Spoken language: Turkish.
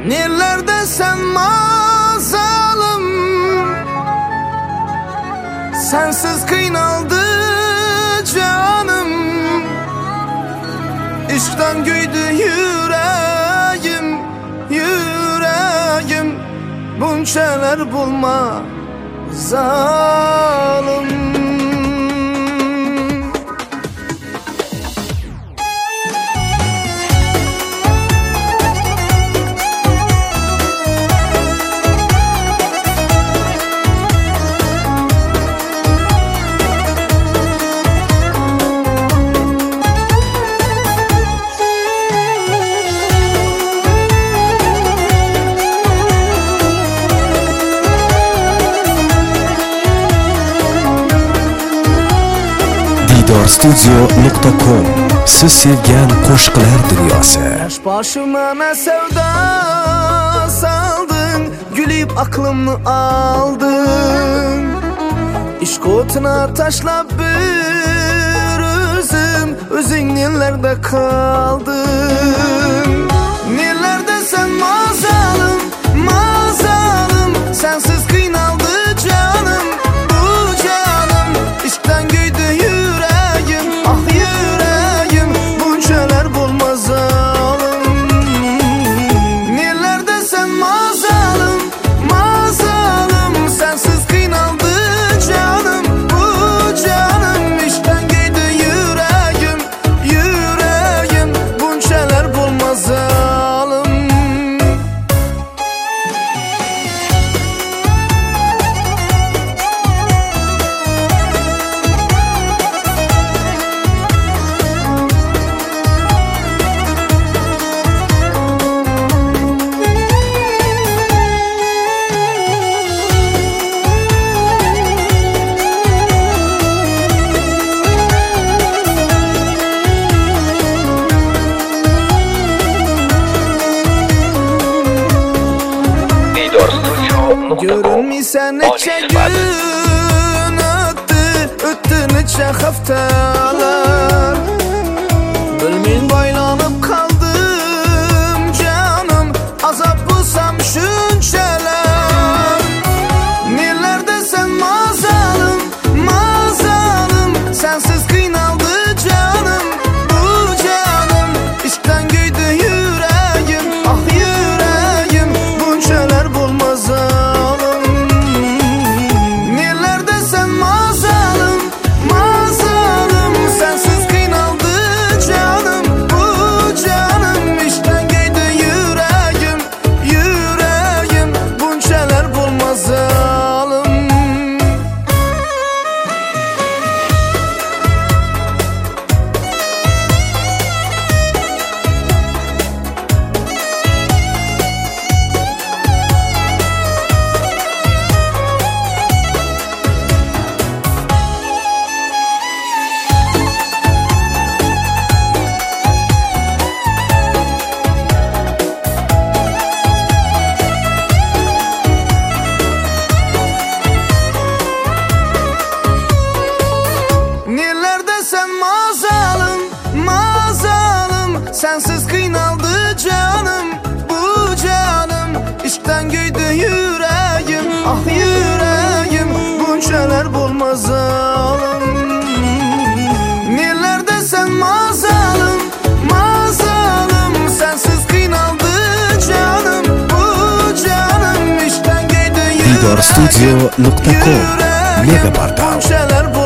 Nerelerde sen mazalım, sensiz kıynaldı canım. İşkten güydü yüreğim, yüreğim. Bunçalar bulma zalim. Studio.com Siz sevgan qo'shiqlar dunyosi. Başıma ne sevda saldın, gülüp aklımı aldın. İşk otuna taşlap bir özün nelerde kaldın. Nelerde sen mazalım, mazalım. Sensiz kıynaldı canım, bu canım. İşkten güydü yüreğim, ah yüreğim. Bunçalar bulmaz zalim. Nelerde sen mazalım, mazalım. Sensiz kıynaldı canım, bu canım. İşkten güydü yüreğim, yüreğim. Bunçalar bulmaz zalim. Görünmesen neçe gün öttü neçe haftalar. Bilmin baylanıp kaldım canım, azap bulsam şunçalar. Nelerde sen mazalım, mazalım. Sensiz kıynaldı canım, bu canım. İşkten güydü yüreğim, ah yüreğim. Bunçalar bulmaz sensiz kıynaldı canım, bu canım. İşkten güydü yüreğim, ah yüreğim. Bunçalar bulmaz zalim. Nelerde sen mazalım, mazalım. Sensiz kıynaldı canım, bu canım. İşkten güydü yüreğim, Studio.com Mega Portal. Bunçalar